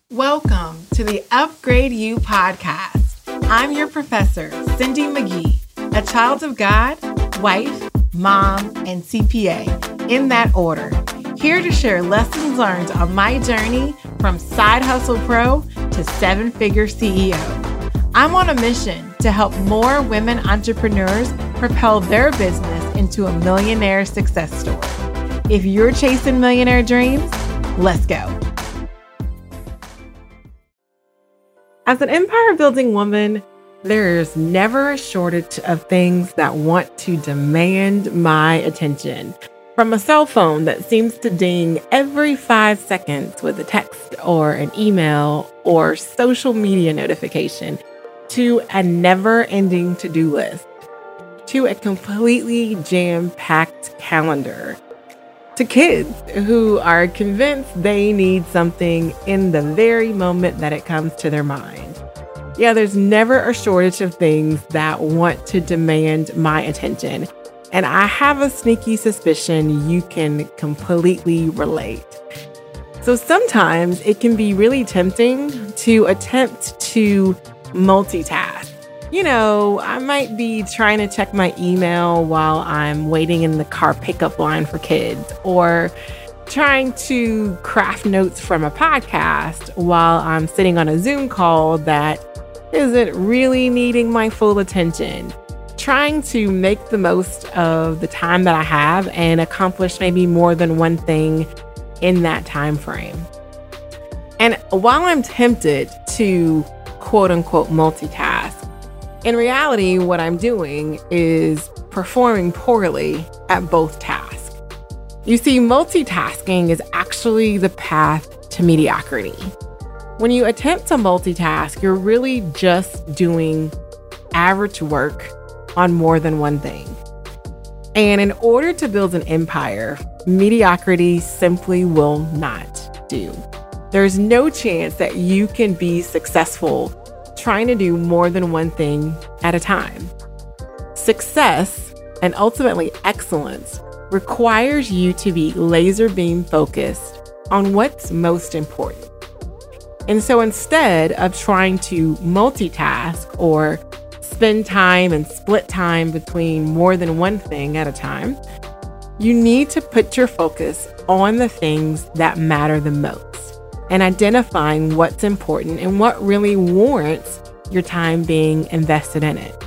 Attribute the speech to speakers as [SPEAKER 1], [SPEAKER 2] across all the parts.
[SPEAKER 1] Welcome to the Upgrade You podcast. I'm your professor, Cindy McGee, a child of God, wife, mom, and CPA, in that order. Here to share lessons learned on my journey from side hustle pro to seven-figure CEO. I'm on a mission to help more women entrepreneurs propel their business into a millionaire success story. If you're chasing millionaire dreams, let's go. As an empire-building woman, there's never a shortage of things that want to demand my attention. From a cell phone that seems to ding every 5 seconds with a text or an email or social media notification, to a never-ending to-do list, to a completely jam-packed calendar, to kids who are convinced they need something in the very moment that it comes to their mind. Yeah, there's never a shortage of things that want to demand my attention. And I have a sneaky suspicion you can completely relate. So sometimes it can be really tempting to attempt to multitask. You know, I might be trying to check my email while I'm waiting in the car pickup line for kids, or trying to craft notes from a podcast while I'm sitting on a Zoom call that isn't really needing my full attention. Trying to make the most of the time that I have and accomplish maybe more than one thing in that time frame. And while I'm tempted to quote unquote multitask, in reality, what I'm doing is performing poorly at both tasks. You see, multitasking is actually the path to mediocrity. When you attempt to multitask, you're really just doing average work on more than one thing. And in order to build an empire, mediocrity simply will not do. There's no chance that you can be successful trying to do more than one thing at a time. Success, and ultimately excellence, requires you to be laser beam focused on what's most important. And so instead of trying to multitask or spend time and split time between more than one thing at a time, you need to put your focus on the things that matter the most and identifying what's important and what really warrants your time being invested in it.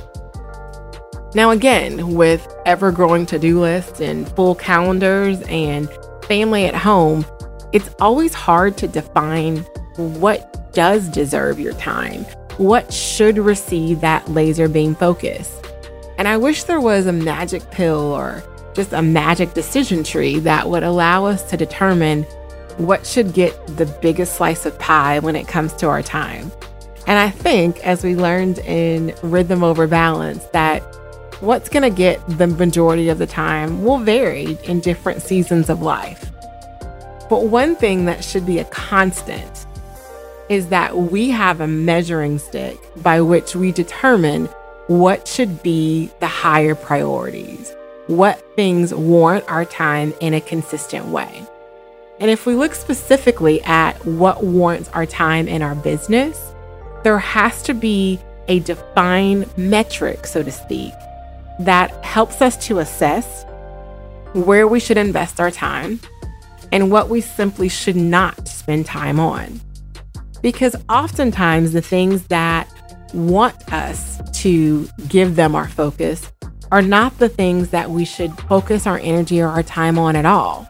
[SPEAKER 1] Now, again, with ever-growing to-do lists and full calendars and family at home, it's always hard to define what does deserve your time, what should receive that laser beam focus. And I wish there was a magic pill or just a magic decision tree that would allow us to determine what should get the biggest slice of pie when it comes to our time. And I think, as we learned in Rhythm Over Balance, that what's going to get the majority of the time will vary in different seasons of life. But one thing that should be a constant is that we have a measuring stick by which we determine what should be the higher priorities, what things warrant our time in a consistent way. And if we look specifically at what warrants our time in our business, there has to be a defined metric, so to speak, that helps us to assess where we should invest our time and what we simply should not spend time on. Because oftentimes the things that want us to give them our focus are not the things that we should focus our energy or our time on at all.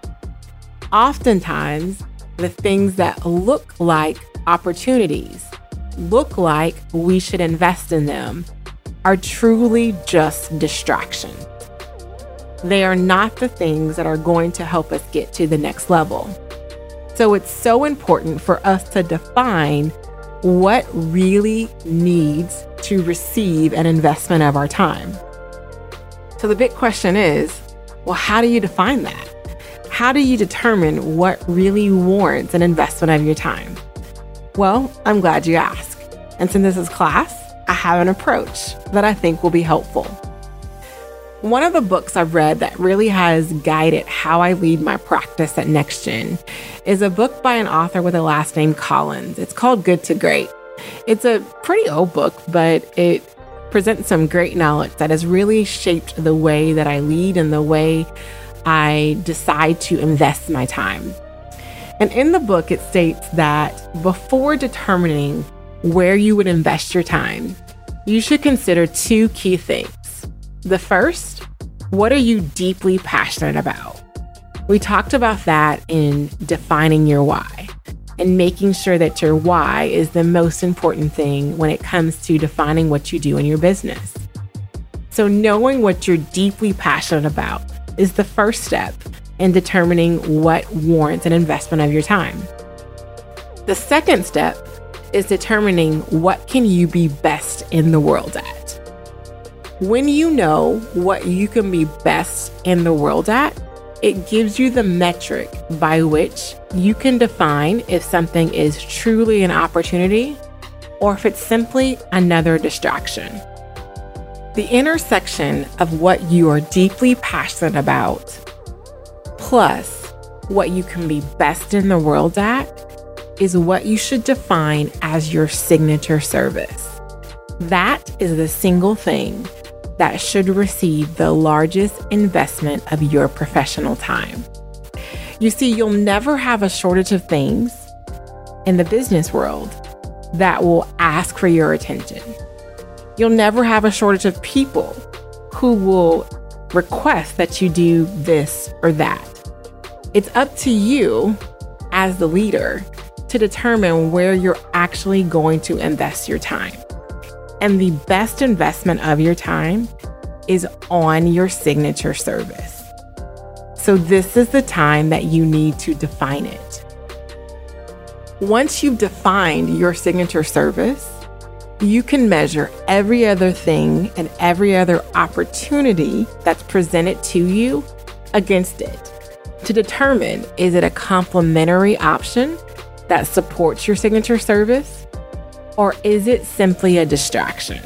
[SPEAKER 1] Oftentimes, the things that look like opportunities, look like we should invest in them, are truly just distraction. They are not the things that are going to help us get to the next level. So it's so important for us to define what really needs to receive an investment of our time. So the big question is, well, how do you define that? How do you determine what really warrants an investment of your time? Well, I'm glad you asked. And since this is class, I have an approach that I think will be helpful. One of the books I've read that really has guided how I lead my practice at NextGen is a book by an author with a last name Collins. It's called Good to Great. It's a pretty old book, but it presents some great knowledge that has really shaped the way that I lead and the way I decide to invest my time. And in the book, it states that before determining where you would invest your time, you should consider two key things. The first, what are you deeply passionate about? We talked about that in defining your why and making sure that your why is the most important thing when it comes to defining what you do in your business. So knowing what you're deeply passionate about is the first step in determining what warrants an investment of your time. The second step is determining what can you be best in the world at. When you know what you can be best in the world at, it gives you the metric by which you can define if something is truly an opportunity or if it's simply another distraction. The intersection of what you are deeply passionate about plus what you can be best in the world at is what you should define as your signature service. That is the single thing that should receive the largest investment of your professional time. You see, you'll never have a shortage of things in the business world that will ask for your attention. You'll never have a shortage of people who will request that you do this or that. It's up to you as the leader to determine where you're actually going to invest your time. And the best investment of your time is on your signature service. So this is the time that you need to define it. Once you've defined your signature service, you can measure every other thing and every other opportunity that's presented to you against it to determine, is it a complementary option that supports your signature service? Or is it simply a distraction?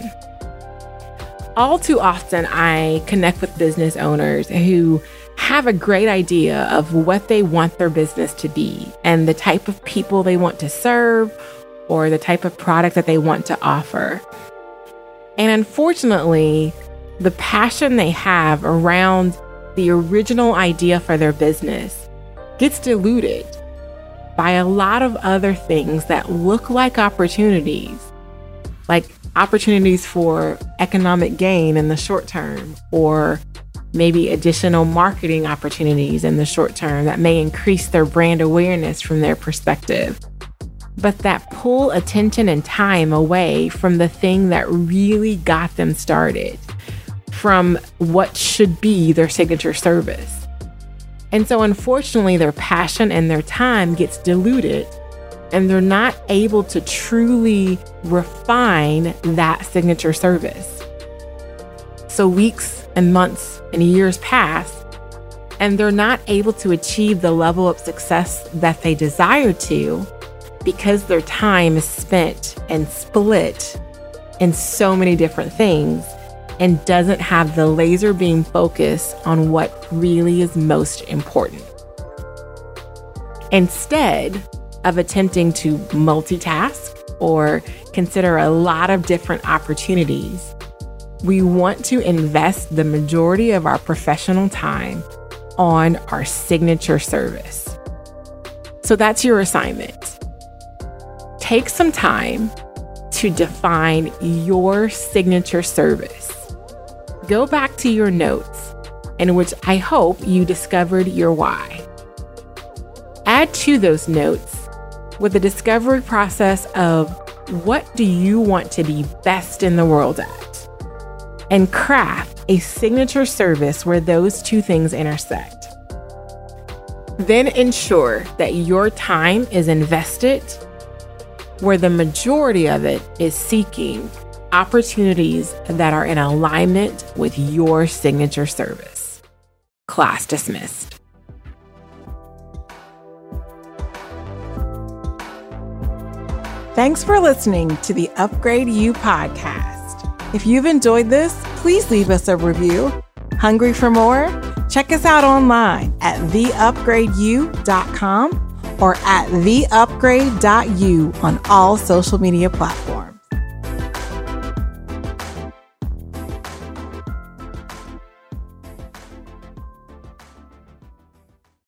[SPEAKER 1] All too often, I connect with business owners who have a great idea of what they want their business to be and the type of people they want to serve or the type of product that they want to offer. And unfortunately, the passion they have around the original idea for their business gets diluted by a lot of other things that look like opportunities for economic gain in the short term, or maybe additional marketing opportunities in the short term that may increase their brand awareness from their perspective, but that pull attention and time away from the thing that really got them started, from what should be their signature service. And so unfortunately, their passion and their time gets diluted, and they're not able to truly refine that signature service. So weeks and months and years pass, and they're not able to achieve the level of success that they desire to because their time is spent and split in so many different things and doesn't have the laser beam focus on what really is most important. Instead of attempting to multitask or consider a lot of different opportunities, we want to invest the majority of our professional time on our signature service. So that's your assignment. Take some time to define your signature service. Go back to your notes, in which I hope you discovered your why. Add to those notes with a discovery process of what do you want to be best in the world at, and craft a signature service where those two things intersect. Then ensure that your time is invested where the majority of it is seeking opportunities that are in alignment with your signature service. Class dismissed.
[SPEAKER 2] Thanks for listening to the Upgrade You podcast. If you've enjoyed this, please leave us a review. Hungry for more? Check us out online at theupgradeyou.com or at theupgrade.you on all social media platforms.